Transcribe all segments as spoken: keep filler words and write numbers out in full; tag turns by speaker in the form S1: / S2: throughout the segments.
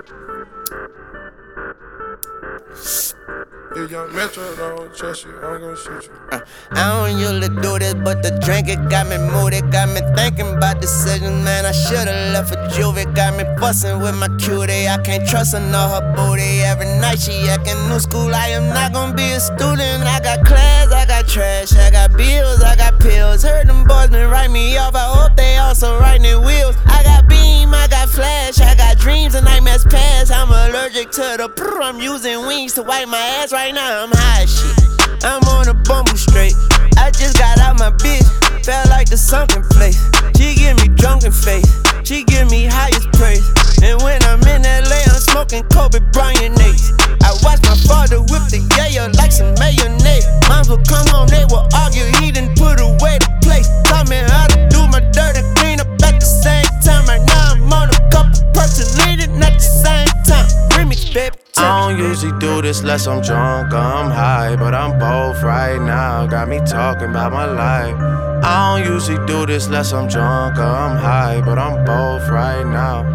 S1: If young Metro don't trust you, I'm gonna shoot you.
S2: Uh, I don't usually do this, but the drink it got me moody, got me thinking about decisions, man. I should've left for Juvie, got me fussing with my cutie. I can't trust her nor her booty. Every night she acting new school. I am not gonna be a student. I got class, I got trash, I got bills, I got pills. Heard them boys been write me off. I hope they also writing their wheels. I got beam, I got flash, I got dreams and nightmares past. I'm allergic to the prr. I'm using wings to wipe my ass right now. I'm high as shit. I'm on a bumble straight. I just got out my bitch. Felt like the sunken place. She give me drunken face. She give me highest praise. And when I'm in L A, I'm smoking Kobe Bryant Nates. I watch my father whip the yayo like some mayonnaise. Moms would come home, they would argue. He didn't put away the place. Taught me how to do my dirty clean up at the same time. Right now I'm on a couple perks and leading at the same time. Remix, baby.
S3: I don't usually do this unless I'm drunk or I'm high, but I'm both right now, got me talking about my life. I don't usually do this unless I'm drunk or I'm high, but I'm both right now.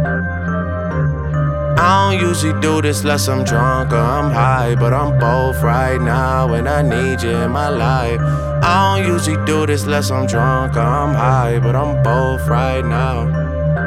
S3: I don't usually do this unless I'm drunk or I'm high, but I'm both right now and I need you in my life. I don't usually do this unless I'm drunk or I'm high, but I'm both right now.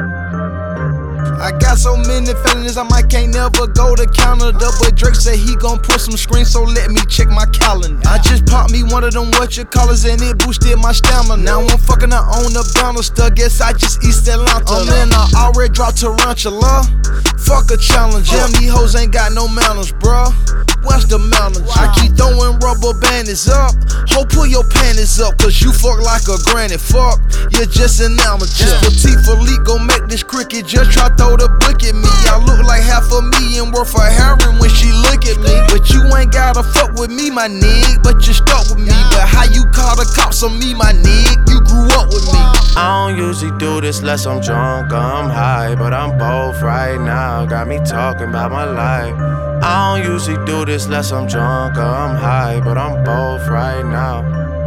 S4: I got so many feelings, I might can't never go to Canada. But Drake said he gon' put some screens, so let me check my calendar. I just popped me one of them what you callers and it boosted my stamina. Now I'm fucking her on the banister, guess I just East Atlanta. I'm in I already dropped Tarantula, fuck a challenge. Damn, these hoes ain't got no manners, bruh. What's the manners? I keep throwing rubber bandits up. Ho, pull your panties up, cause you fuck like a granny. Fuck, you're just an amateur. Petit Philippe gon' make this cricket just try throw the book at me. I look like half a million worth of heroin when she look at me. But you ain't gotta fuck with me, my nig. But you stuck with me. But how you call the cops on me, my nig? You grew up with me.
S3: I don't usually do this unless I'm drunk or I'm high, but I'm both right now, got me talking about my life. I don't usually do this unless I'm drunk or I'm high, but I'm both right now.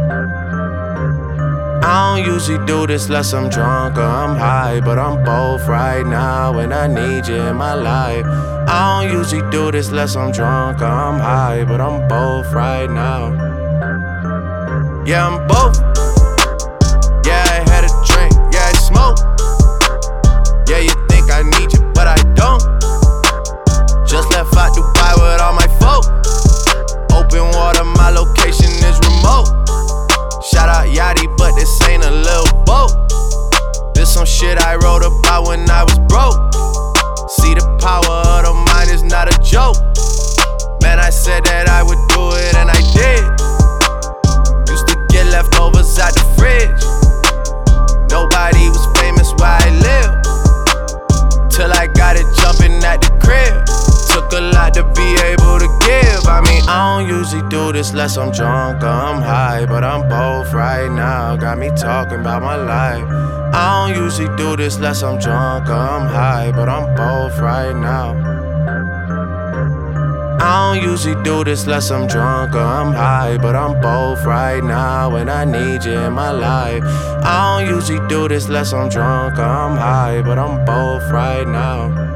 S3: I don't usually do this unless I'm drunk or I'm high, but I'm both right now and I need you in my life. I don't usually do this unless I'm drunk or I'm high, but I'm both right now. Yeah, I'm both. Yeah, I had a drink, yeah, I smoke. Yeah, you think I need you, but I don't. Just left out Dubai with all my folk. Open water, my location is remote. Shout out Yachty, but this ain't a little boat. This some shit I wrote about when I was broke. See, the power of the mind is not a joke. Man, I said that I would do it and I did. Used to get leftovers out the fridge. Nobody was famous where I live, till I got it jumping at the crib. Took a lot to be able to give. I mean, I don't usually do this unless I'm drunk or I'm high, but I'm both right now, got me talking about my life. I don't usually do this unless I'm drunk or I'm high, but I'm both right now. I don't usually do this unless I'm drunk or I'm high, but I'm both right now and I need you in my life. I don't usually do this unless I'm drunk or I'm high, but I'm both right now.